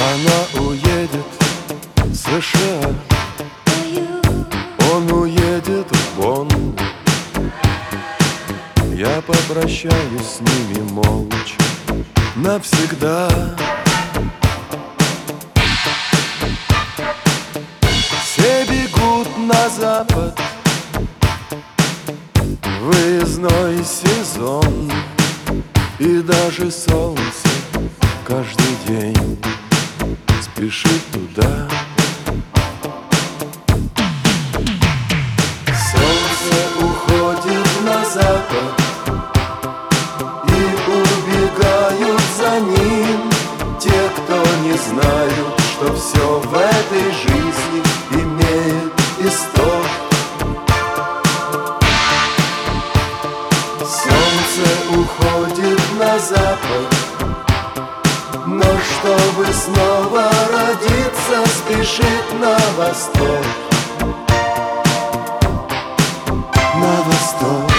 Она уедет в США, он уедет в Бонн. Я попрощаюсь с ними молча навсегда. Все бегут на запад, выездной сезон, и даже солнце каждый день спешит туда. Солнце уходит на запад, и убегают за ним те, кто не знают, что все в этой жизни имеет исток. Солнце уходит на запад, но чтобы снова родиться, спешит на восток. На восток.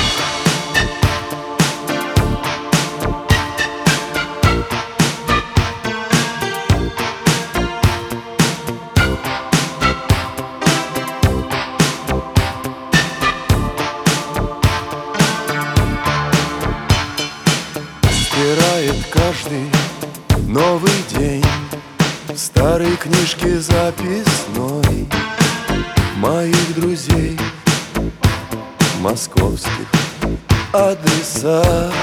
Стирает каждый новый день в старой книжке записной моих друзей московских адреса.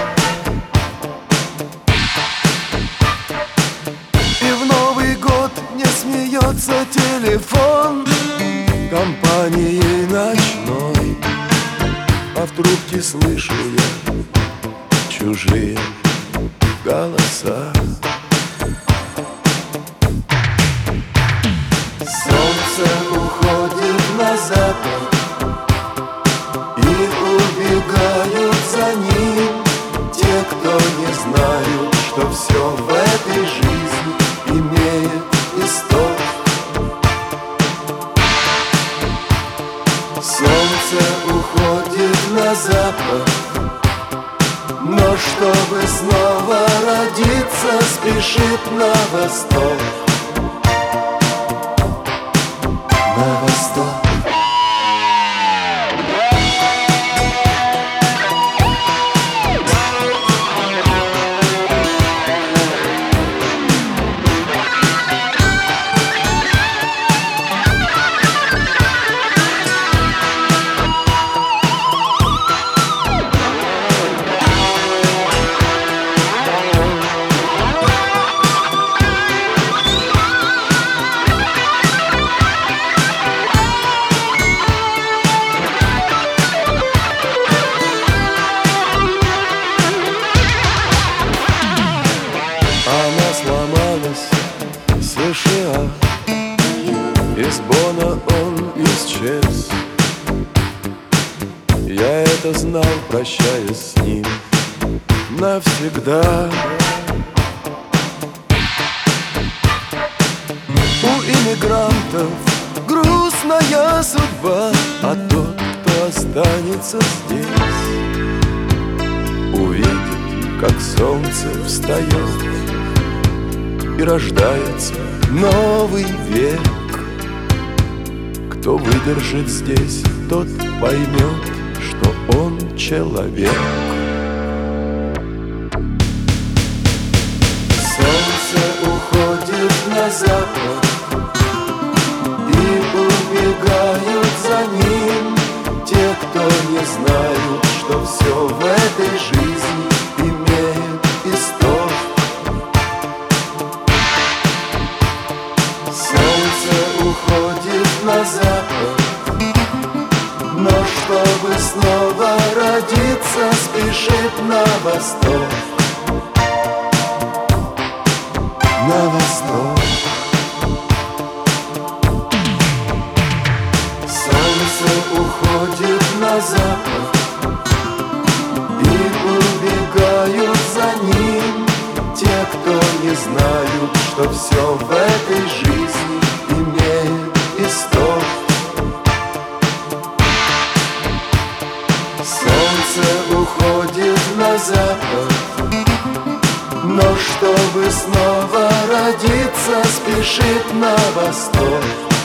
И в Новый год не смеется телефон компании ночной, а в трубке слышу я чужие голоса. Солнце уходит на запад, и убегают за ним те, кто не знают, что все в этой жизни имеет исток. Солнце уходит на запад, но чтобы снова родиться, спешит на восток. На восток. Она сломалась в США, из Бонна он исчез. Я это знал, прощаясь с ним навсегда. У иммигрантов грустная судьба, а тот, кто останется здесь, увидит, как солнце встает, и рождается новый век. Кто выдержит здесь, тот поймет, что он человек. Солнце уходит на запад, и убегают за ним те, кто не знают, что все в этой жизни имеет исток. Солнце уходит на запад, но чтобы снова родиться, спешит на восток. На восток. Солнце уходит на запад, и убегают за ним те, кто не знают, что все в этой жизни имеет исток. Солнце уходит на запад, но чтобы снова родиться, спешит спешит на восток.